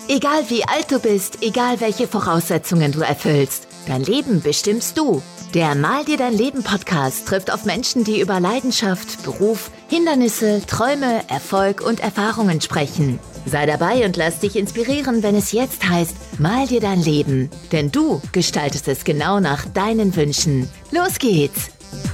Egal wie alt du bist, egal welche Voraussetzungen du erfüllst, dein Leben bestimmst du. Der Mal dir dein Leben Podcast trifft auf Menschen, die über Leidenschaft, Beruf, Hindernisse, Träume, Erfolg und Erfahrungen sprechen. Sei dabei und lass dich inspirieren, wenn es jetzt heißt, mal dir dein Leben. Denn du gestaltest es genau nach deinen Wünschen. Los geht's!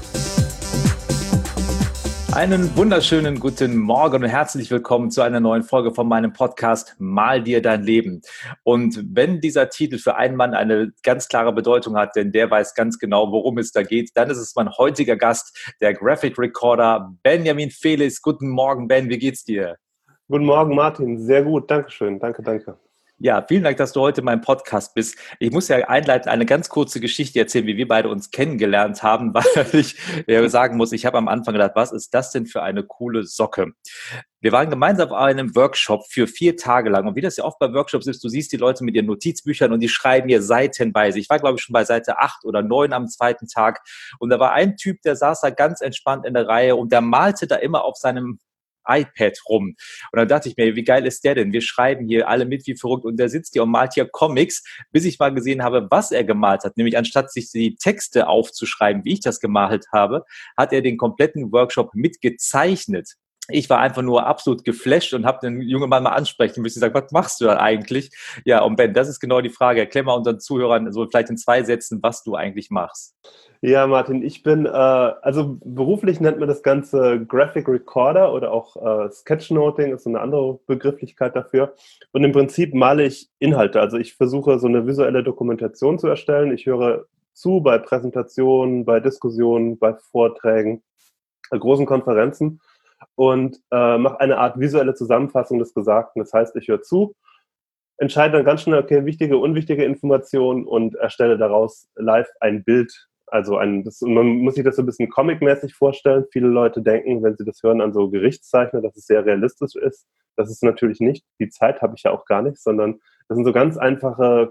Einen wunderschönen guten Morgen und herzlich willkommen zu einer neuen Folge von meinem Podcast Mal dir dein Leben. Und wenn dieser Titel für einen Mann eine ganz klare Bedeutung hat, denn der weiß ganz genau, worum es da geht, dann ist es mein heutiger Gast, der Graphic Recorder Benjamin Felix. Guten Morgen, Ben, wie geht's dir? Guten Morgen, Martin. Sehr gut, Dankeschön. Danke. Ja, vielen Dank, dass du heute in meinem Podcast bist. Ich muss ja einleitend eine ganz kurze Geschichte erzählen, wie wir beide uns kennengelernt haben, weil ich sagen muss, ich habe am Anfang gedacht, was ist das denn für eine coole Socke? Wir waren gemeinsam auf einem Workshop für 4 Tage lang. Und wie das ja oft bei Workshops ist, du siehst die Leute mit ihren Notizbüchern und die schreiben hier seitenweise. Ich war, glaube ich, schon bei Seite 8 oder 9 am zweiten Tag. Und da war ein Typ, der saß da ganz entspannt in der Reihe und der malte da immer auf seinem iPad rum. Und dann dachte ich mir, wie geil ist der denn? Wir schreiben hier alle mit wie verrückt und der sitzt hier und malt hier Comics, bis ich mal gesehen habe, was er gemalt hat. Nämlich anstatt sich die Texte aufzuschreiben, wie ich das gemalt habe, hat er den kompletten Workshop mitgezeichnet. Ich war einfach nur absolut geflasht und habe den jungen Mann mal ansprechen müssen und gesagt, was machst du da eigentlich? Ja, und Ben, das ist genau die Frage. Erklär mal unseren Zuhörern so vielleicht in 2 Sätzen, was du eigentlich machst. Ja, Martin, ich bin, also beruflich nennt man das Ganze Graphic Recorder oder auch Sketchnoting, ist so eine andere Begrifflichkeit dafür. Und im Prinzip male ich Inhalte. Also ich versuche so eine visuelle Dokumentation zu erstellen. Ich höre zu bei Präsentationen, bei Diskussionen, bei Vorträgen, bei großen Konferenzen und mache eine Art visuelle Zusammenfassung des Gesagten. Das heißt, ich höre zu, entscheide dann ganz schnell, okay, wichtige, unwichtige Informationen und erstelle daraus live ein Bild. Also man muss sich das so ein bisschen comic-mäßig vorstellen. Viele Leute denken, wenn sie das hören, an so Gerichtszeichner, dass es sehr realistisch ist. Das ist natürlich nicht. Die Zeit habe ich ja auch gar nicht, sondern das sind so ganz einfache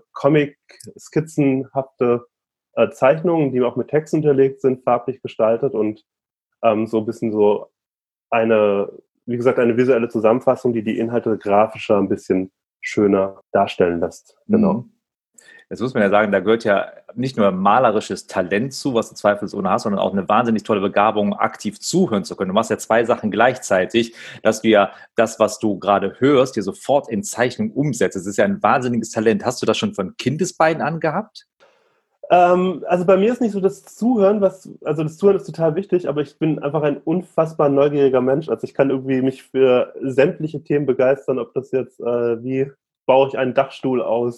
Comic-skizzenhafte Zeichnungen, die auch mit Text unterlegt sind, farblich gestaltet und so ein bisschen so wie gesagt, eine visuelle Zusammenfassung, die die Inhalte grafischer ein bisschen schöner darstellen lässt. Genau. Jetzt muss man ja sagen, da gehört ja nicht nur malerisches Talent zu, was du zweifelsohne hast, sondern auch eine wahnsinnig tolle Begabung, aktiv zuhören zu können. Du machst ja 2 Sachen gleichzeitig, dass du ja das, was du gerade hörst, dir sofort in Zeichnung umsetzt. Das ist ja ein wahnsinniges Talent. Hast du das schon von Kindesbeinen an gehabt? Also bei mir ist nicht so das Zuhören, das Zuhören ist total wichtig, aber ich bin einfach ein unfassbar neugieriger Mensch. Also ich kann irgendwie mich für sämtliche Themen begeistern, ob das jetzt, wie baue ich einen Dachstuhl aus,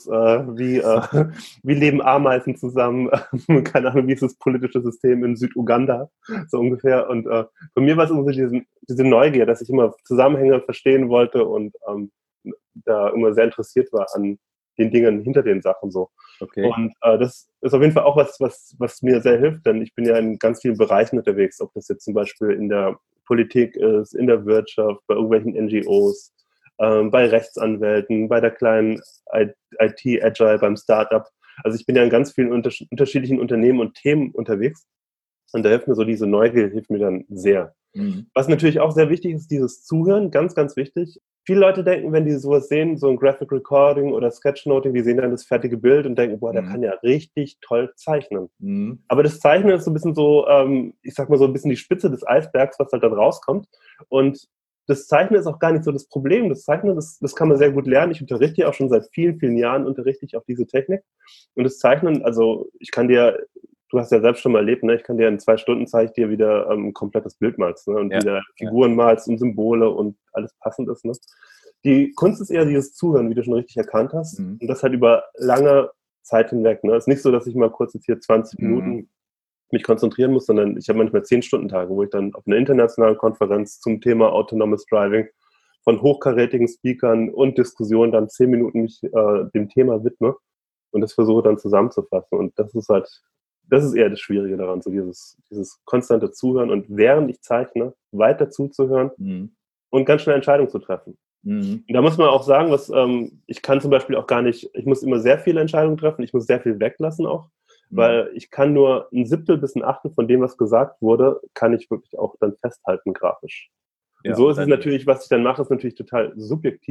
wie leben Ameisen zusammen, keine Ahnung, wie ist das politische System in Süduganda, so ungefähr. Und bei mir war es immer so diese Neugier, dass ich immer Zusammenhänge verstehen wollte und da immer sehr interessiert war an den Dingen hinter den Sachen so. Okay. Und das ist auf jeden Fall auch was mir sehr hilft, denn ich bin ja in ganz vielen Bereichen unterwegs, ob das jetzt zum Beispiel in der Politik ist, in der Wirtschaft, bei irgendwelchen NGOs, bei Rechtsanwälten, bei der kleinen IT-Agile, beim Startup. Also ich bin ja in ganz vielen unterschiedlichen Unternehmen und Themen unterwegs und da hilft mir so diese Neugier, hilft mir dann sehr. Mhm. Was natürlich auch sehr wichtig ist, dieses Zuhören, ganz, ganz wichtig. Viele Leute denken, wenn die sowas sehen, so ein Graphic Recording oder Sketchnoting, die sehen dann das fertige Bild und denken, boah, der kann ja richtig toll zeichnen. Mhm. Aber das Zeichnen ist so ein bisschen so, ich sag mal so ein bisschen die Spitze des Eisbergs, was halt dann rauskommt. Und das Zeichnen ist auch gar nicht so das Problem. Das Zeichnen, das kann man sehr gut lernen. Ich unterrichte ja auch schon seit vielen, vielen Jahren, unterrichte ich auch diese Technik. Und das Zeichnen, also du hast ja selbst schon mal erlebt, ne? Ich kann dir in 2 Stunden zeige ich dir wieder ein komplettes Bild malst, ne? Und wieder Figuren malst und Symbole und alles passend ist. Ne? Die Kunst ist eher dieses Zuhören, wie du schon richtig erkannt hast. Und das halt über lange Zeit hinweg. Ne? Es ist nicht so, dass ich mal kurz jetzt hier 20 Minuten mich konzentrieren muss, sondern ich habe manchmal 10-Stunden-Tage, wo ich dann auf einer internationalen Konferenz zum Thema Autonomous Driving von hochkarätigen Speakern und Diskussionen dann 10 Minuten mich dem Thema widme und das versuche dann zusammenzufassen. Und das ist eher das Schwierige daran, so dieses konstante Zuhören und während ich zeichne, weiter zuzuhören und ganz schnell Entscheidungen zu treffen. Und da muss man auch sagen, ich kann zum Beispiel auch gar nicht, ich muss immer sehr viele Entscheidungen treffen, ich muss sehr viel weglassen auch, weil ich kann nur 1/7 bis 1/8 von dem, was gesagt wurde, kann ich wirklich auch dann festhalten grafisch. Und so ist es natürlich, was ich dann mache, ist natürlich total subjektiv.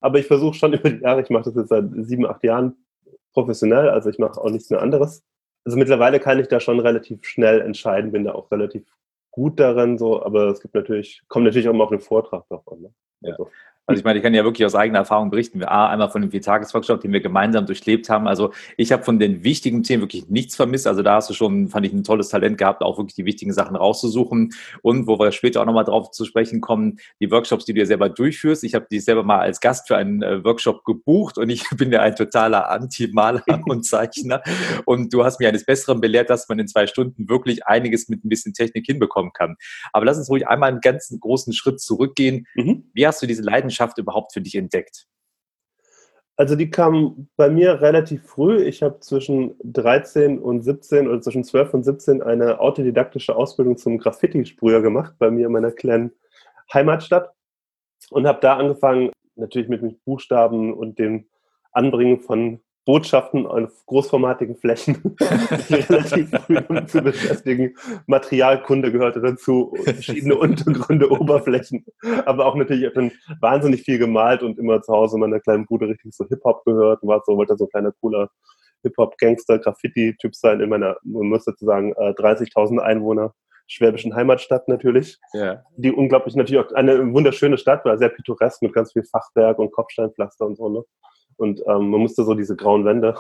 aber ich versuche schon über die Jahre, ich mache das jetzt seit 7, 8 Jahren professionell, also ich mache auch nichts mehr anderes. Also mittlerweile kann ich da schon relativ schnell entscheiden, bin da auch relativ gut darin, so, aber es kommt natürlich auch immer auf den Vortrag drauf an. Ne? Ja. Also ich meine, ich kann ja wirklich aus eigener Erfahrung berichten. Einmal von dem 4-Tages-Workshop, den wir gemeinsam durchlebt haben. Also ich habe von den wichtigen Themen wirklich nichts vermisst. Also da hast du schon, fand ich, ein tolles Talent gehabt, auch wirklich die wichtigen Sachen rauszusuchen. Und wo wir später auch nochmal drauf zu sprechen kommen, die Workshops, die du ja selber durchführst. Ich habe die selber mal als Gast für einen Workshop gebucht und ich bin ja ein totaler Anti-Maler und Zeichner. Und du hast mir eines Besseren belehrt, dass man in 2 Stunden wirklich einiges mit ein bisschen Technik hinbekommen kann. Aber lass uns ruhig einmal einen ganz großen Schritt zurückgehen. Wie hast du diese Leidenschaft überhaupt für dich entdeckt? Also die kam bei mir relativ früh. Ich habe zwischen 13 und 17 oder zwischen 12 und 17 eine autodidaktische Ausbildung zum Graffiti-Sprüher gemacht, bei mir in meiner kleinen Heimatstadt und habe da angefangen, natürlich mit Buchstaben und dem Anbringen von Botschaften auf großformatigen Flächen relativ früh zu beschäftigen. Materialkunde gehörte dazu, verschiedene Untergründe, Oberflächen, aber auch natürlich, ich habe dann wahnsinnig viel gemalt und immer zu Hause meiner kleinen Bude richtig so Hip-Hop gehört und wollte so ein kleiner, cooler Hip-Hop-Gangster-Graffiti-Typ sein in meiner, man muss dazu sagen, 30.000 Einwohner schwäbischen Heimatstadt natürlich. Ja. Die unglaublich natürlich auch eine wunderschöne Stadt war, sehr pittoresk mit ganz viel Fachwerk und Kopfsteinpflaster und so, ne? Und man musste so diese grauen Wände,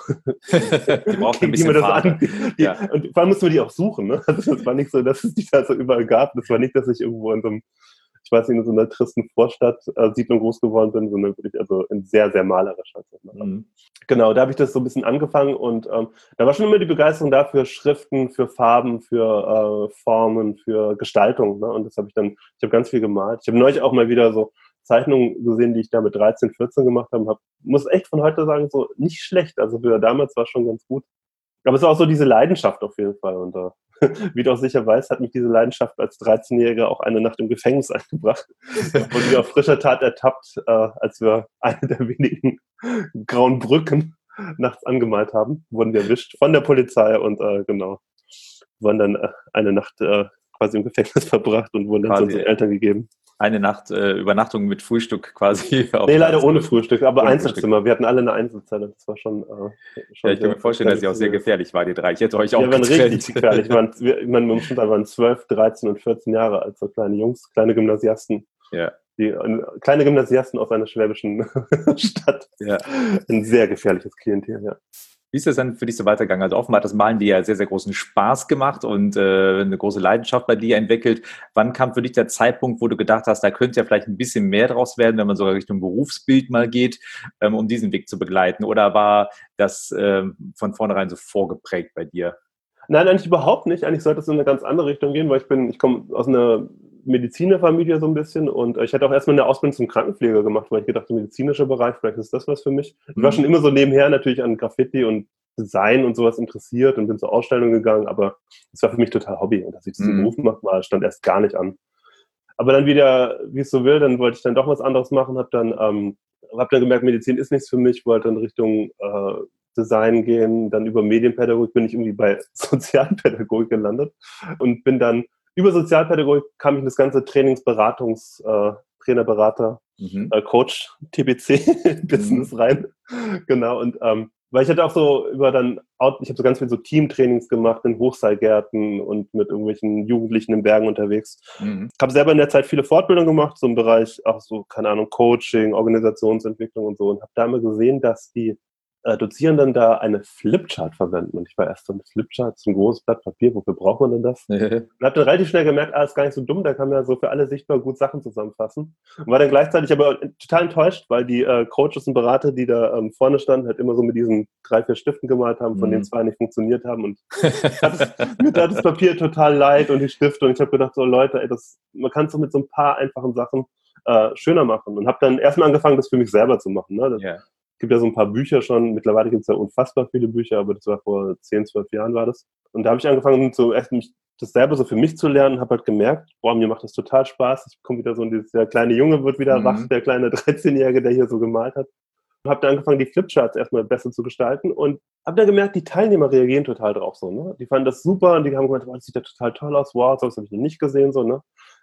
die brauchten ein bisschen Farbe. Und vor allem mussten wir die auch suchen. Ne? Also das war nicht so, dass es die da so überall gab. Das war nicht, dass ich irgendwo in so einem, ich weiß nicht, in so einer tristen Vorstadt-Siedlung groß geworden bin, sondern wirklich also in sehr, sehr malerischer Zeit. Mhm. Genau, da habe ich das so ein bisschen angefangen und da war schon immer die Begeisterung da für Schriften, für Farben, für Formen, für Gestaltung. Ne? Und das habe ich habe ganz viel gemalt. Ich habe neulich auch mal wieder so Zeichnungen gesehen, die ich da mit 13, 14 gemacht habe. Muss echt von heute sagen, so nicht schlecht. Also für damals war es schon ganz gut. Aber es war auch so diese Leidenschaft auf jeden Fall. Und wie du auch sicher weißt, hat mich diese Leidenschaft als 13-Jähriger auch eine Nacht im Gefängnis eingebracht. Wurden wir auf frischer Tat ertappt, als wir eine der wenigen grauen Brücken nachts angemalt haben. Wurden wir erwischt von der Polizei und genau, wurden dann eine Nacht quasi im Gefängnis verbracht und wurden dann zu unseren Eltern gegeben. Eine Nacht Übernachtung mit Frühstück quasi. Nee, leider ohne Frühstück, aber ohne Einzelzimmer. Frühstück. Wir hatten alle eine Einzelzelle. Das war schon ja, ich kann mir vorstellen, dass ihr auch sehr gefährlich war, die 3. Ich hätte euch auch getrennt. Wir waren richtig gefährlich. Wir waren 12, 13 und 14 Jahre alt, so kleine Jungs, kleine Gymnasiasten. Ja. Kleine Gymnasiasten aus einer schwäbischen Stadt. Ja. Ein sehr gefährliches Klientel, ja. Wie ist das dann für dich so weitergegangen? Also offenbar hat das Malen dir ja sehr, sehr großen Spaß gemacht und eine große Leidenschaft bei dir entwickelt. Wann kam für dich der Zeitpunkt, wo du gedacht hast, da könnte ja vielleicht ein bisschen mehr draus werden, wenn man sogar Richtung Berufsbild mal geht, um diesen Weg zu begleiten? Oder war das von vornherein so vorgeprägt bei dir? Nein, eigentlich überhaupt nicht. Eigentlich sollte es in eine ganz andere Richtung gehen, weil ich komme aus einer Medizinerfamilie so ein bisschen und ich hatte auch erstmal eine Ausbildung zum Krankenpfleger gemacht, weil ich gedacht, der medizinische Bereich, vielleicht ist das was für mich. Ich war schon immer so nebenher natürlich an Graffiti und Design und sowas interessiert und bin zur Ausstellung gegangen, aber es war für mich total Hobby und dass ich das zum Beruf mache, stand erst gar nicht an. Aber dann wieder, wie es so will, dann wollte ich dann doch was anderes machen, hab dann gemerkt, Medizin ist nichts für mich, wollte dann Richtung Design gehen, dann über Medienpädagogik bin ich irgendwie bei Sozialpädagogik gelandet und bin dann über Sozialpädagogik kam ich in das ganze Trainerberater, Coach, TBC Business rein. Genau, und weil ich hatte auch so ich habe so ganz viel so Teamtrainings gemacht in Hochseilgärten und mit irgendwelchen Jugendlichen in Bergen unterwegs. Habe selber in der Zeit viele Fortbildungen gemacht, so im Bereich auch so, keine Ahnung, Coaching, Organisationsentwicklung und so und habe da immer gesehen, dass die Dozierenden da eine Flipchart verwenden. Und ich war erst so, eine Flipchart, so ein großes Blatt Papier, wofür braucht man denn das? Und habe dann relativ schnell gemerkt, ist gar nicht so dumm, da kann man ja so für alle sichtbar gut Sachen zusammenfassen. Und war dann gleichzeitig aber total enttäuscht, weil die Coaches und Berater, die da vorne standen, halt immer so mit diesen 3, 4 Stiften gemalt haben, von denen 2 nicht funktioniert haben. Und mir tat das Papier total leid und die Stifte. Und ich habe gedacht, so Leute, man kann es doch mit so ein paar einfachen Sachen schöner machen. Und habe dann erstmal angefangen, das für mich selber zu machen. Ne? Es gibt ja so ein paar Bücher schon, mittlerweile gibt es ja unfassbar viele Bücher, aber das war vor 10, 12 Jahren war das. Und da habe ich angefangen, das selber so für mich zu lernen, habe halt gemerkt, mir macht das total Spaß. Ich komme wieder so in der kleine Junge wird wieder wach, der kleine 13-Jährige, der hier so gemalt hat. Habe dann angefangen, die Flipcharts erstmal besser zu gestalten und habe dann gemerkt, die Teilnehmer reagieren total drauf so, ne? Die fanden das super und die haben gemeint, das sieht ja total toll aus, wow, sowas habe ich noch nicht gesehen, so, ne?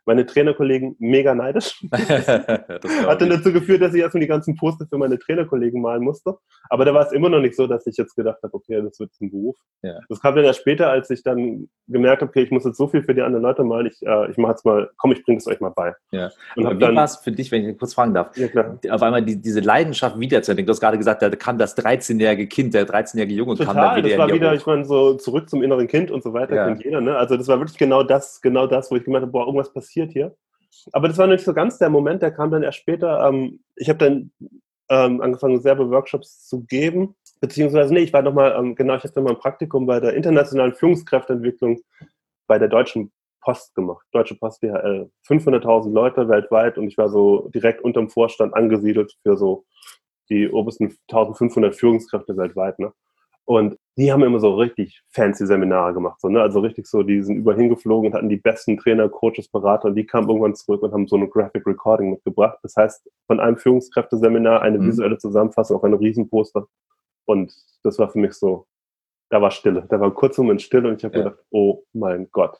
Meine Trainerkollegen mega neidisch. Hat dann dazu geführt, dass ich erstmal die ganzen Poster für meine Trainerkollegen malen musste. Aber da war es immer noch nicht so, dass ich jetzt gedacht habe, okay, das wird ein Beruf. Ja. Das kam dann erst später, als ich dann gemerkt habe, okay, ich muss jetzt so viel für die anderen Leute malen, ich mache jetzt mal, komm, ich bringe es euch mal bei. Ja. Und wie war es für dich, wenn ich kurz fragen darf, ja, klar. auf einmal diese Leidenschaft wiederzuentdecken? Du hast gerade gesagt, da kam das 13-jährige Kind, der 13-jährige Junge Total, kam dann wieder das war in dir wieder, hoch. ich meine, so zurück zum inneren Kind und so weiter, kennt jeder, ne? Also das war wirklich genau das, wo ich gemeint habe, boah, irgendwas passiert hier. Aber das war noch nicht so ganz der Moment, der kam dann erst später. Ich habe dann angefangen, selber Workshops zu geben, beziehungsweise, ich war nochmal, ich hatte nochmal ein Praktikum bei der internationalen Führungskräfteentwicklung bei der Deutschen Post gemacht. Deutsche Post DHL. 500.000 Leute weltweit und ich war so direkt unterm Vorstand angesiedelt für so die obersten 1.500 Führungskräfte weltweit, ne? Und die haben immer so richtig fancy Seminare gemacht, so, ne? Also richtig so, die sind überall hingeflogen und hatten die besten Trainer, Coaches, Berater und die kamen irgendwann zurück und haben so eine Graphic Recording mitgebracht. Das heißt, von einem Führungskräfteseminar eine visuelle Zusammenfassung auf einem Riesenposter. Und das war für mich so, da war Stille. Da war kurz Moment Stille und ich habe gedacht, oh mein Gott,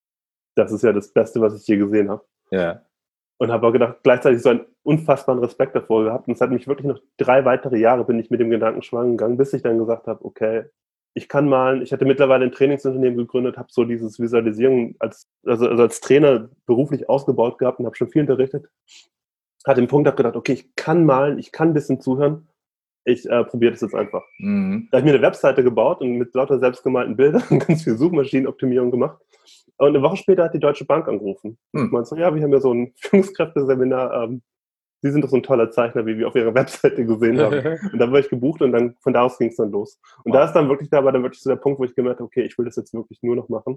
das ist ja das Beste, was ich je gesehen habe. Ja. Und habe auch gedacht, gleichzeitig so einen unfassbaren Respekt davor gehabt. Und es hat mich wirklich noch 3 weitere Jahre bin ich mit dem Gedanken schwanger gegangen, bis ich dann gesagt habe, okay, ich kann malen. Ich hatte mittlerweile ein Trainingsunternehmen gegründet, habe so dieses Visualisierung als Trainer beruflich ausgebaut gehabt und habe schon viel unterrichtet. Hatte den Punkt, habe gedacht, okay, ich kann malen, ich kann ein bisschen zuhören. Ich probiere das jetzt einfach. Mhm. Da habe ich mir eine Webseite gebaut und mit lauter selbstgemalten Bildern ganz viel Suchmaschinenoptimierung gemacht. Und eine Woche später hat die Deutsche Bank angerufen. Und meinte so, ja, wir haben ja so ein Führungskräfteseminar. Sie sind doch so ein toller Zeichner, wie wir auf Ihrer Webseite gesehen haben. Und dann war ich gebucht und dann von da aus ging es dann los. Und da war dann wirklich so der Punkt, wo ich gemerkt habe, okay, ich will das jetzt wirklich nur noch machen.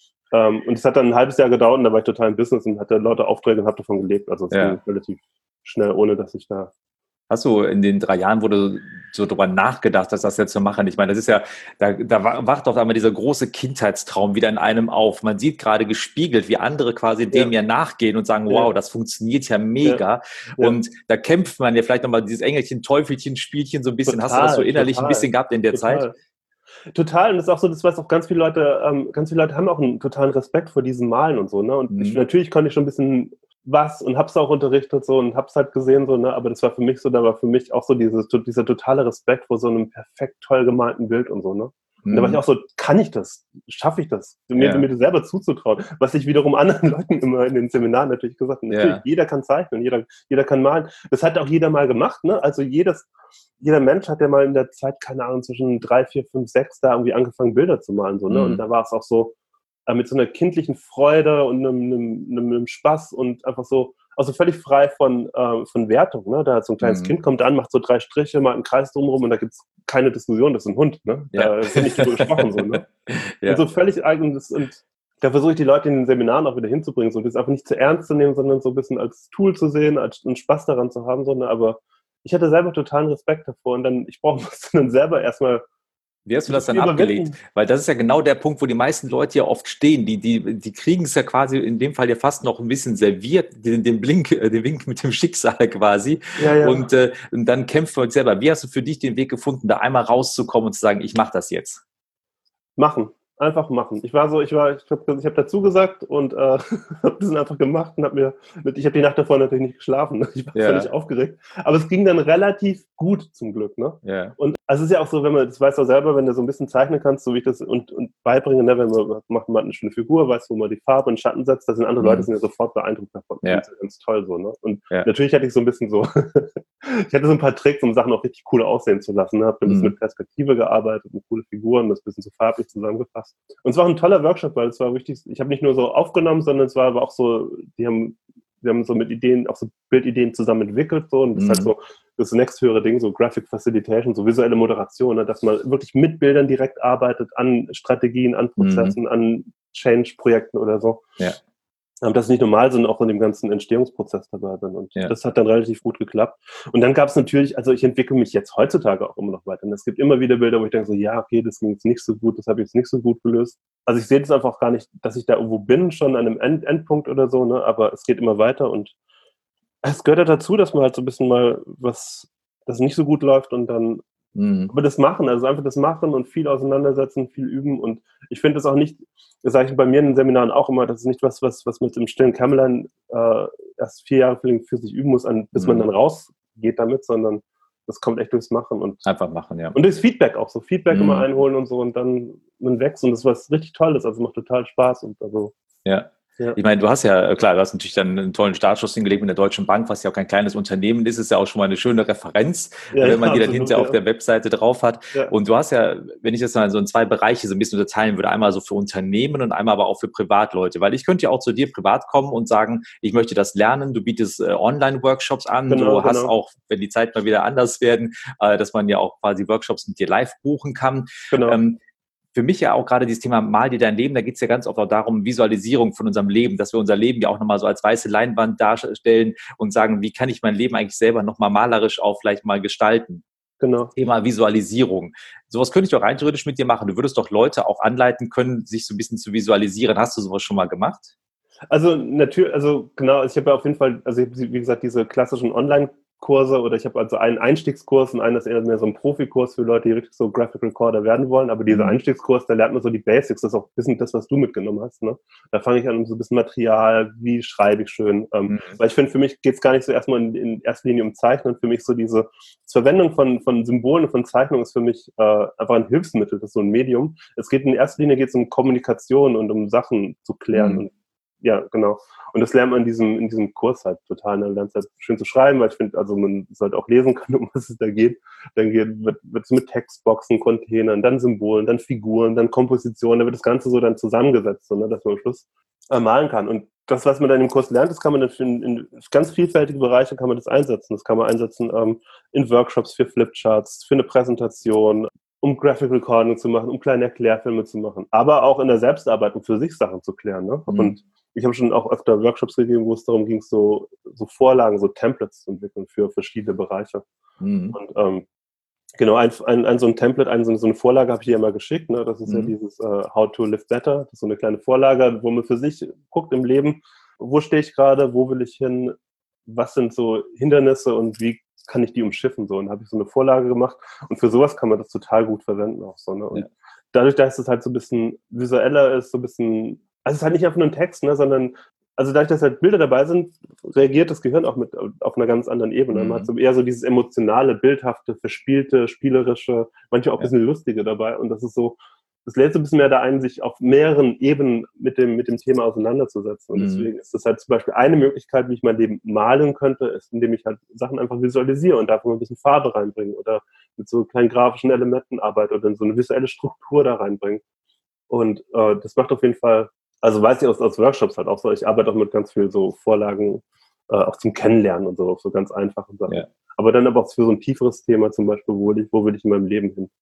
Und es hat dann ein halbes Jahr gedauert und da war ich total im Business und hatte lauter Aufträge und habe davon gelebt. Also es ging relativ schnell, ohne dass ich da... Hast du in den 3 Jahren, wo du so drüber nachgedacht hast, das jetzt zu machen? Ich meine, das ist ja, da wacht auf einmal dieser große Kindheitstraum wieder in einem auf. Man sieht gerade gespiegelt, wie andere quasi dem ja nachgehen und sagen, wow, das funktioniert ja mega. Ja. Und da kämpft man ja vielleicht nochmal dieses Engelchen-Teufelchen-Spielchen so ein bisschen. Total, hast du das so innerlich ein bisschen gehabt in der Zeit? Total, und das ist auch so, das was auch ganz viele Leute haben auch einen totalen Respekt vor diesem Malen und so, ne? Und natürlich konnte ich schon ein bisschen was und hab's auch unterrichtet so und hab's halt gesehen so, ne, aber das war für mich so, da war für mich auch so dieser totale Respekt vor so einem perfekt toll gemalten Bild und so, ne. Und da war ich auch so, kann ich das? Schaffe ich das? Mir das selber zuzutrauen, was ich wiederum anderen Leuten immer in den Seminaren natürlich gesagt habe. Natürlich, jeder kann zeichnen, jeder kann malen. Das hat auch jeder mal gemacht, ne, also jeder Mensch hat ja mal in der Zeit, keine Ahnung, zwischen 3, 4, 5, 6 da irgendwie angefangen, Bilder zu malen, so, ne, und da war es auch so, mit so einer kindlichen Freude und einem Spaß und einfach so, also völlig frei von Wertung, ne? Da hat so ein kleines Kind kommt an, macht so 3 Striche, mal einen Kreis drumherum und da gibt's keine Diskussion, das ist ein Hund, ne? Da ist nicht drüber gesprochen, so, ne? Und so völlig eigenes und da versuche ich die Leute in den Seminaren auch wieder hinzubringen, so das einfach nicht zu ernst zu nehmen, sondern so ein bisschen als Tool zu sehen, als einen Spaß daran zu haben, so, ne? Aber ich hatte selber totalen Respekt davor und dann, ich brauche dann selber erstmal. Wie hast du das dann abgelegt? Weil das ist ja genau der Punkt, wo die meisten Leute ja oft stehen. Die kriegen es ja quasi in dem Fall ja fast noch ein bisschen serviert, den Wink mit dem Schicksal quasi. Ja. Und dann kämpft man selber. Wie hast du für dich den Weg gefunden, da einmal rauszukommen und zu sagen, ich mache das jetzt? Machen. Einfach machen. Ich habe dazu gesagt und habe das einfach gemacht und ich habe die Nacht davor natürlich nicht geschlafen. Ich war völlig aufgeregt. Aber es ging dann relativ gut zum Glück, ne? Ja. Und also es ist ja auch so, das weißt du auch selber, wenn du so ein bisschen zeichnen kannst, so wie ich das und beibringe, ne, wenn man eine schöne Figur, weißt, wo man die Farbe und Schatten setzt, da sind andere Leute, sind ja sofort beeindruckt davon. Ja. Das ist ganz toll so, ne? Und natürlich hatte ich so ein bisschen so, ich hatte so ein paar Tricks, um Sachen auch richtig cool aussehen zu lassen, ne? Habe ein bisschen mit Perspektive gearbeitet, mit coole Figuren, das ein bisschen so farblich zusammengefasst. Und es war ein toller Workshop, weil es war richtig, ich habe nicht nur so aufgenommen, sondern es war aber auch so, wir haben so mit Ideen, auch so Bildideen zusammen entwickelt, so, und das ist halt so das nächsthöhere Ding, so Graphic Facilitation, so visuelle Moderation, ne, dass man wirklich mit Bildern direkt arbeitet, an Strategien, an Prozessen, an Change-Projekten oder so. Ja. Das ist nicht normal, sondern auch in dem ganzen Entstehungsprozess dabei bin. Und das hat dann relativ gut geklappt. Und dann gab es natürlich, also ich entwickle mich jetzt heutzutage auch immer noch weiter. Und es gibt immer wieder Bilder, wo ich denke so, ja, okay, das ging jetzt nicht so gut, das habe ich jetzt nicht so gut gelöst. Also ich sehe das einfach gar nicht, dass ich da irgendwo bin, schon an einem Endpunkt oder so, ne? Aber es geht immer weiter und es gehört ja dazu, dass man halt so ein bisschen mal das nicht so gut läuft und dann Aber das Machen, also einfach das Machen und viel auseinandersetzen, viel üben. Und ich finde das auch nicht, das sage ich bei mir in den Seminaren auch immer, das ist nicht was mit dem stillen Kämmerlein erst 4 Jahre für sich üben muss, bis man dann rausgeht damit, sondern das kommt echt durchs Machen. Und einfach machen, ja. Und durchs Feedback auch so. Feedback immer einholen und so und dann man wächst. Und das ist was richtig Tolles, also macht total Spaß. Und also, ja. Ich meine, du hast natürlich dann einen tollen Startschuss hingelegt mit der Deutschen Bank, was ja auch kein kleines Unternehmen ist, ist ja auch schon mal eine schöne Referenz, wenn man die dann hinterher auf der Webseite drauf hat. Ja. Und du hast ja, wenn ich das mal so in 2 Bereiche so ein bisschen unterteilen würde, einmal so für Unternehmen und einmal aber auch für Privatleute, weil ich könnte ja auch zu dir privat kommen und sagen, ich möchte das lernen, du bietest Online-Workshops an, du hast auch, wenn die Zeit mal wieder anders werden, dass man ja auch quasi Workshops mit dir live buchen kann. Genau. Für mich ja auch gerade dieses Thema Mal dir dein Leben, da geht es ja ganz oft auch darum, Visualisierung von unserem Leben, dass wir unser Leben ja auch nochmal so als weiße Leinwand darstellen und sagen, wie kann ich mein Leben eigentlich selber nochmal malerisch auch vielleicht mal gestalten. Genau. Thema Visualisierung. Sowas könnte ich auch rein theoretisch mit dir machen. Du würdest doch Leute auch anleiten können, sich so ein bisschen zu visualisieren. Hast du sowas schon mal gemacht? Also natürlich, genau, ich habe ja auf jeden Fall, wie gesagt, diese klassischen Online-Kurse oder ich habe also einen Einstiegskurs und einen ist eher mehr so ein Profikurs für Leute, die richtig so Graphic Recorder werden wollen, aber dieser Einstiegskurs, da lernt man so die Basics, das ist auch ein bisschen das, was du mitgenommen hast, ne? Da fange ich an um so ein bisschen Material, wie schreibe ich schön, weil ich finde, für mich geht es gar nicht so erstmal in erster Linie um Zeichnen, für mich so diese Verwendung von Symbolen, von Zeichnungen ist für mich einfach ein Hilfsmittel, das ist so ein Medium. Es geht in erster Linie um Kommunikation und um Sachen zu klären und ja, genau. Und das lernt man in diesem Kurs halt total. Man lernt halt schön zu schreiben, weil ich finde, also man sollte auch lesen können, um was es da geht. Dann wird es mit Textboxen, Containern, dann Symbolen, dann Figuren, dann Kompositionen, da wird das Ganze so dann zusammengesetzt, so, ne, dass man am Schluss malen kann. Und das, was man dann im Kurs lernt, das kann man dann in ganz vielfältige Bereiche kann man das einsetzen. Das kann man einsetzen in Workshops für Flipcharts, für eine Präsentation, um Graphic Recording zu machen, um kleine Erklärfilme zu machen, aber auch in der Selbstarbeit, um für sich Sachen zu klären. Ne? Und ich habe schon auch öfter Workshops gegeben, wo es darum ging, so Vorlagen, so Templates zu entwickeln für verschiedene Bereiche. Und genau, so ein Template, so eine Vorlage habe ich dir immer geschickt. Ne? Das ist ja dieses How to Live Better. Das ist so eine kleine Vorlage, wo man für sich guckt im Leben, wo stehe ich gerade, wo will ich hin, was sind so Hindernisse und wie kann ich die umschiffen. So. Und da habe ich so eine Vorlage gemacht. Und für sowas kann man das total gut verwenden auch so. Ne? Und dadurch, dass es halt so ein bisschen visueller ist, so ein bisschen, also es ist halt nicht einfach nur ein Text, ne, sondern also dadurch, dass halt Bilder dabei sind, reagiert das Gehirn auch auf einer ganz anderen Ebene. Man hat so eher so dieses emotionale, bildhafte, verspielte, spielerische, manchmal auch ein bisschen lustige dabei. Und das ist so, das lädt so ein bisschen mehr da ein, sich auf mehreren Ebenen mit dem Thema auseinanderzusetzen. Und deswegen ist das halt zum Beispiel eine Möglichkeit, wie ich mein Leben malen könnte, ist, indem ich halt Sachen einfach visualisiere und dafür ein bisschen Farbe reinbringe oder mit so kleinen grafischen Elementen arbeite oder so eine visuelle Struktur da reinbringe. Und das macht auf jeden Fall, also weiß ich aus Workshops halt auch so, ich arbeite auch mit ganz viel so Vorlagen, auch zum Kennenlernen und so ganz einfachen Sachen. Ja. Aber dann aber auch für so ein tieferes Thema, zum Beispiel, wo will ich in meinem Leben hin?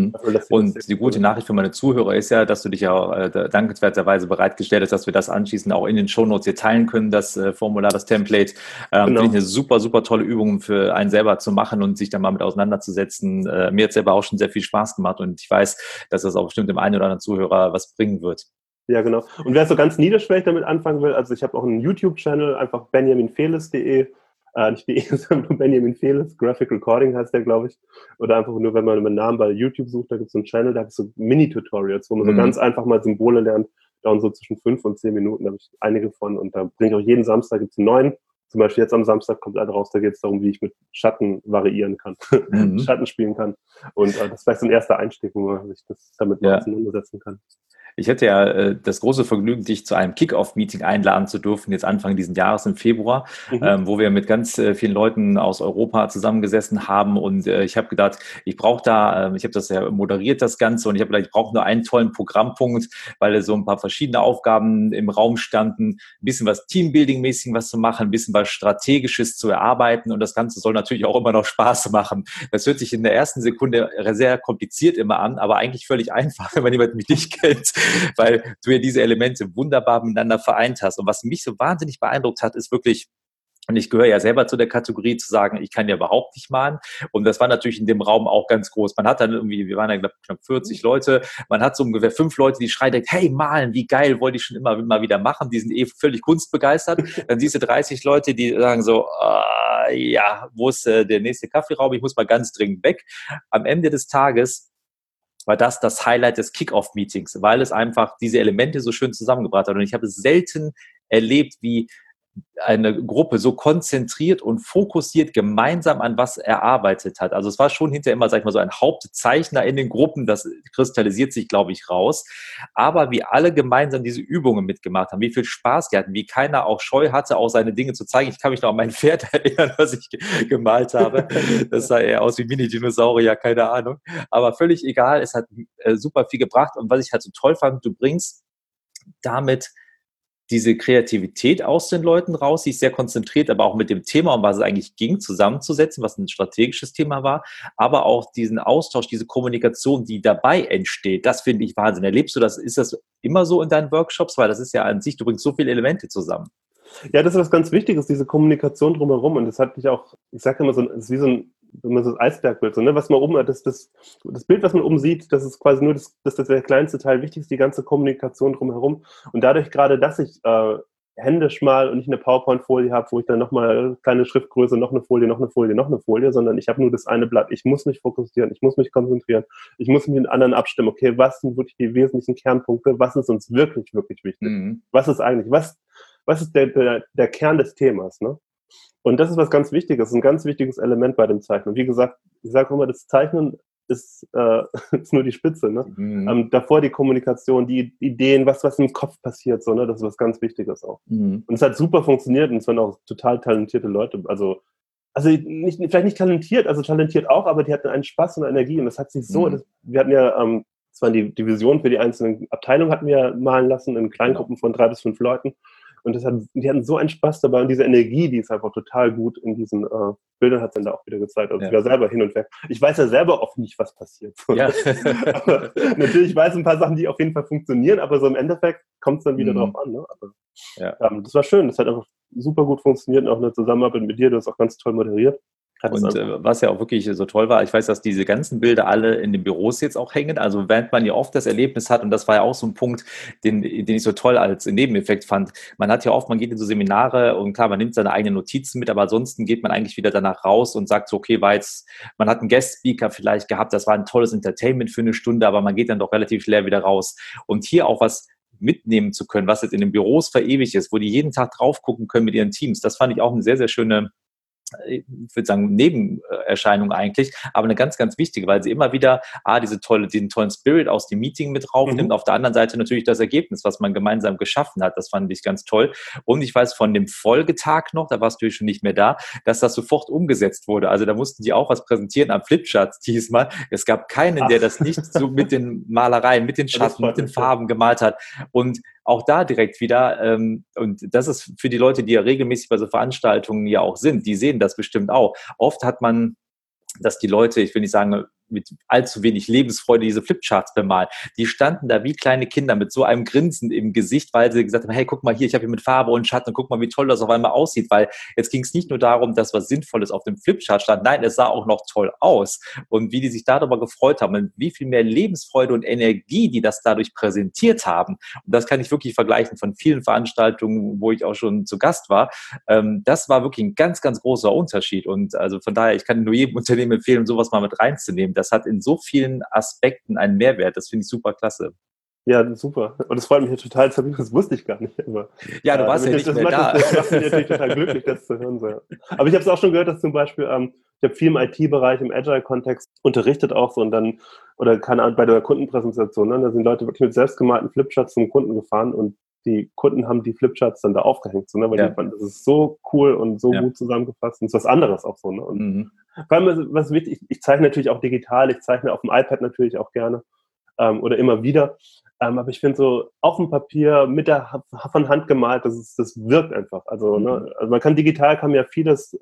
Und die gute Nachricht für meine Zuhörer ist ja, dass du dich ja auch dankenswerterweise bereitgestellt hast, dass wir das anschließend auch in den Shownotes hier teilen können, das Formular, das Template. Finde ich eine super, super tolle Übung für einen selber zu machen und sich dann mal mit auseinanderzusetzen. Mir hat selber auch schon sehr viel Spaß gemacht und ich weiß, dass das auch bestimmt dem einen oder anderen Zuhörer was bringen wird. Ja, genau. Und wer so ganz niederschwellig damit anfangen will, also ich habe auch einen YouTube-Channel, einfach benjaminfelis.de, nicht de, sondern nur Benjamin Felis, Graphic Recording heißt der, glaube ich. Oder einfach nur, wenn man meinen Namen bei YouTube sucht, da gibt es so einen Channel, da habe ich so Mini-Tutorials, wo man so ganz einfach mal Symbole lernt, dauern so zwischen 5 und 10 Minuten, da habe ich einige von und da bringe ich auch jeden Samstag, gibt es einen neuen. Zum Beispiel jetzt am Samstag kommt einer raus, da geht es darum, wie ich mit Schatten variieren kann, Schatten spielen kann. Und das ist vielleicht so ein erster Einstieg, wo man sich das damit auseinandersetzen kann. Ich hatte ja das große Vergnügen, dich zu einem Kick-Off-Meeting einladen zu dürfen, jetzt Anfang diesen Jahres im Februar, wo wir mit ganz vielen Leuten aus Europa zusammengesessen haben und ich habe gedacht, ich brauche da, ich habe das ja moderiert, das Ganze, und ich habe gedacht, ich brauche nur einen tollen Programmpunkt, weil so ein paar verschiedene Aufgaben im Raum standen, ein bisschen was Teambuilding-mäßig was zu machen, ein bisschen was Strategisches zu erarbeiten und das Ganze soll natürlich auch immer noch Spaß machen. Das hört sich in der ersten Sekunde sehr kompliziert immer an, aber eigentlich völlig einfach, wenn man jemanden wie dich kennt, weil du ja diese Elemente wunderbar miteinander vereint hast. Und was mich so wahnsinnig beeindruckt hat, ist wirklich, Und ich gehöre ja selber zu der Kategorie zu sagen, ich kann ja überhaupt nicht malen. Und das war natürlich in dem Raum auch ganz groß. Man hat dann irgendwie, wir waren ja knapp 40 Leute, man hat so ungefähr 5 Leute, die schreien direkt, hey, malen, wie geil, wollte ich schon immer mal wieder machen. Die sind völlig kunstbegeistert. Dann siehst du 30 Leute, die sagen so, ja, wo ist der nächste Kaffeeraum? Ich muss mal ganz dringend weg. Am Ende des Tages war das Highlight des Kick-Off-Meetings, weil es einfach diese Elemente so schön zusammengebracht hat. Und ich habe es selten erlebt, wie eine Gruppe so konzentriert und fokussiert gemeinsam an was erarbeitet hat. Also es war schon hinterher immer, sag ich mal, so ein Hauptzeichner in den Gruppen, das kristallisiert sich, glaube ich, raus. Aber wie alle gemeinsam diese Übungen mitgemacht haben, wie viel Spaß die hatten, wie keiner auch Scheu hatte, auch seine Dinge zu zeigen. Ich kann mich noch an mein Pferd erinnern, was ich gemalt habe. Das sah eher aus wie Mini-Dinosaurier, keine Ahnung. Aber völlig egal, es hat super viel gebracht. Und was ich halt so toll fand, du bringst damit diese Kreativität aus den Leuten raus, sich sehr konzentriert, aber auch mit dem Thema, um was es eigentlich ging, zusammenzusetzen, was ein strategisches Thema war, aber auch diesen Austausch, diese Kommunikation, die dabei entsteht, das finde ich Wahnsinn. Erlebst du das, ist das immer so in deinen Workshops? Weil das ist ja an sich, du bringst so viele Elemente zusammen. Ja, das ist was ganz Wichtiges, diese Kommunikation drumherum. Und das hat mich auch, ich sage immer so, es ist wie so ein, wenn man so ein Eisbergbild, so, ne, was man oben, das Bild, was man oben sieht, das ist quasi nur das der kleinste Teil. Wichtig ist die ganze Kommunikation drumherum. Und dadurch gerade, dass ich händisch mal und nicht eine PowerPoint-Folie habe, wo ich dann nochmal kleine Schriftgröße, noch eine Folie, noch eine Folie, noch eine Folie, sondern ich habe nur das eine Blatt. Ich muss mich fokussieren, ich muss mich konzentrieren, ich muss mich mit anderen abstimmen. Okay, was sind wirklich die wesentlichen Kernpunkte? Was ist uns wirklich, wirklich wichtig? Mhm. Was ist eigentlich, was ist der Kern des Themas, ne? Und das ist was ganz Wichtiges, ein ganz wichtiges Element bei dem Zeichnen. Wie gesagt, ich sage immer, das Zeichnen ist, ist nur die Spitze, ne? Mhm. Davor die Kommunikation, die Ideen, was im Kopf passiert, so, ne? Das ist was ganz Wichtiges auch. Mhm. Und es hat super funktioniert und es waren auch total talentierte Leute. Also nicht, vielleicht nicht talentiert, also talentiert auch, aber die hatten einen Spaß und eine Energie und das hat sich so, wir hatten ja, das waren die Visionen für die einzelnen Abteilungen hatten wir malen lassen in Kleingruppen von 3 bis 5 Leuten. Und die hatten so einen Spaß dabei und diese Energie, die ist einfach total gut in diesen Bildern, hat es dann da auch wieder gezeigt. Also ich war selber hin und weg. Ich weiß ja selber oft nicht, was passiert. Ja. Aber natürlich weiß ich ein paar Sachen, die auf jeden Fall funktionieren, aber so im Endeffekt kommt es dann wieder drauf an. Ne? Aber, das war schön, das hat einfach super gut funktioniert und auch eine Zusammenarbeit mit dir, du hast auch ganz toll moderiert. Und was ja auch wirklich so toll war, ich weiß, dass diese ganzen Bilder alle in den Büros jetzt auch hängen, also während man ja oft das Erlebnis hat, und das war ja auch so ein Punkt, den ich so toll als Nebeneffekt fand, man hat ja oft, man geht in so Seminare und klar, man nimmt seine eigenen Notizen mit, aber ansonsten geht man eigentlich wieder danach raus und sagt so, okay, man hat einen Guest-Speaker vielleicht gehabt, das war ein tolles Entertainment für eine Stunde, aber man geht dann doch relativ leer wieder raus. Und hier auch was mitnehmen zu können, was jetzt in den Büros verewigt ist, wo die jeden Tag drauf gucken können mit ihren Teams, das fand ich auch eine sehr, sehr schöne, ich würde sagen, Nebenerscheinung eigentlich, aber eine ganz, ganz wichtige, weil sie immer wieder diesen tollen Spirit aus dem Meeting mit draufnimmt, auf der anderen Seite natürlich das Ergebnis, was man gemeinsam geschaffen hat, das fand ich ganz toll. Und ich weiß von dem Folgetag noch, da warst du schon nicht mehr da, dass das sofort umgesetzt wurde. Also da mussten die auch was präsentieren am Flipcharts diesmal. Es gab keinen, der das nicht so mit den Malereien, mit den Schatten, mit den Farben gemalt hat. Und auch da direkt wieder, und das ist für die Leute, die ja regelmäßig bei so Veranstaltungen ja auch sind, die sehen das bestimmt auch. Oft hat man, dass die Leute, ich will nicht sagen, mit allzu wenig Lebensfreude diese Flipcharts bemalt. Die standen da wie kleine Kinder mit so einem Grinsen im Gesicht, weil sie gesagt haben, hey, guck mal hier, ich habe hier mit Farbe und Schatten, guck mal, wie toll das auf einmal aussieht, weil jetzt ging es nicht nur darum, dass was Sinnvolles auf dem Flipchart stand, nein, es sah auch noch toll aus. Und wie die sich darüber gefreut haben und wie viel mehr Lebensfreude und Energie, die das dadurch präsentiert haben. Und das kann ich wirklich vergleichen von vielen Veranstaltungen, wo ich auch schon zu Gast war. Das war wirklich ein ganz, ganz großer Unterschied. Und also von daher, ich kann nur jedem Unternehmen empfehlen, sowas mal mit reinzunehmen. Das hat in so vielen Aspekten einen Mehrwert. Das finde ich super klasse. Ja, super. Und das freut mich ja total, das wusste ich gar nicht. Aber, ja, du warst ja nicht mehr da. Das macht mich natürlich total glücklich, das zu hören. So. Aber ich habe es auch schon gehört, dass zum Beispiel, ich habe viel im IT-Bereich, im Agile-Kontext unterrichtet auch so und dann, oder keine Ahnung, bei der Kundenpräsentation, ne, da sind Leute wirklich mit selbstgemalten Flipcharts zum Kunden gefahren und die Kunden haben die Flipcharts dann da aufgehängt, so, ne, weil die fanden, das ist so cool und so gut zusammengefasst und es ist was anderes auch so. Ne? Und vor allem, was wichtig, ich zeichne natürlich auch digital, ich zeichne auf dem iPad natürlich auch gerne oder immer wieder. Aber ich finde so auf dem Papier mit von Hand gemalt, das wirkt einfach. Also, ne, also man kann ja vieles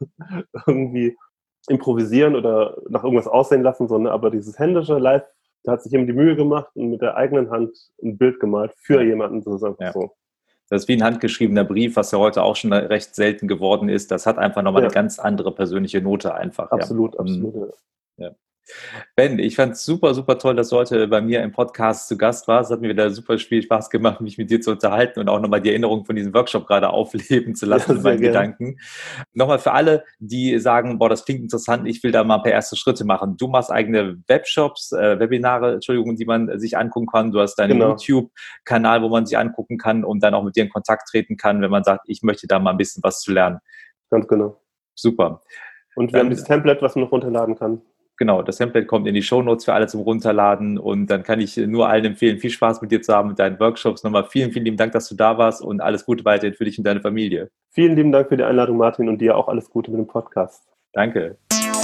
irgendwie improvisieren oder nach irgendwas aussehen lassen, so, ne, aber dieses händische Live, da hat sich jemand die Mühe gemacht und mit der eigenen Hand ein Bild gemalt für jemanden. Das ist einfach so. Das ist wie ein handgeschriebener Brief, was ja heute auch schon recht selten geworden ist. Das hat einfach nochmal eine ganz andere persönliche Note einfach. Absolut, absolut. Ja. Ben, ich fand es super, super toll, dass du heute bei mir im Podcast zu Gast warst. Es hat mir wieder super viel Spaß gemacht, mich mit dir zu unterhalten und auch nochmal die Erinnerung von diesem Workshop gerade aufleben zu lassen in meinen Gedanken. Nochmal für alle, die sagen, boah, das klingt interessant, ich will da mal ein paar erste Schritte machen. Du machst eigene Webshops, Webinare, die man sich angucken kann. Du hast deinen YouTube-Kanal, wo man sich angucken kann und dann auch mit dir in Kontakt treten kann, wenn man sagt, ich möchte da mal ein bisschen was zu lernen. Ganz genau. Super. Und wir haben dieses Template, was man noch runterladen kann. Genau, das Template kommt in die Shownotes für alle zum Runterladen und dann kann ich nur allen empfehlen, viel Spaß mit dir zu haben, mit deinen Workshops. Nochmal vielen, vielen lieben Dank, dass du da warst und alles Gute weiterhin für dich und deine Familie. Vielen lieben Dank für die Einladung, Martin, und dir auch alles Gute mit dem Podcast. Danke.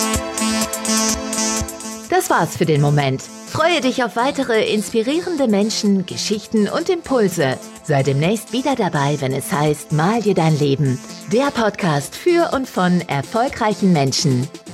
Das war's für den Moment. Freue dich auf weitere inspirierende Menschen, Geschichten und Impulse. Sei demnächst wieder dabei, wenn es heißt, mal dir dein Leben. Der Podcast für und von erfolgreichen Menschen.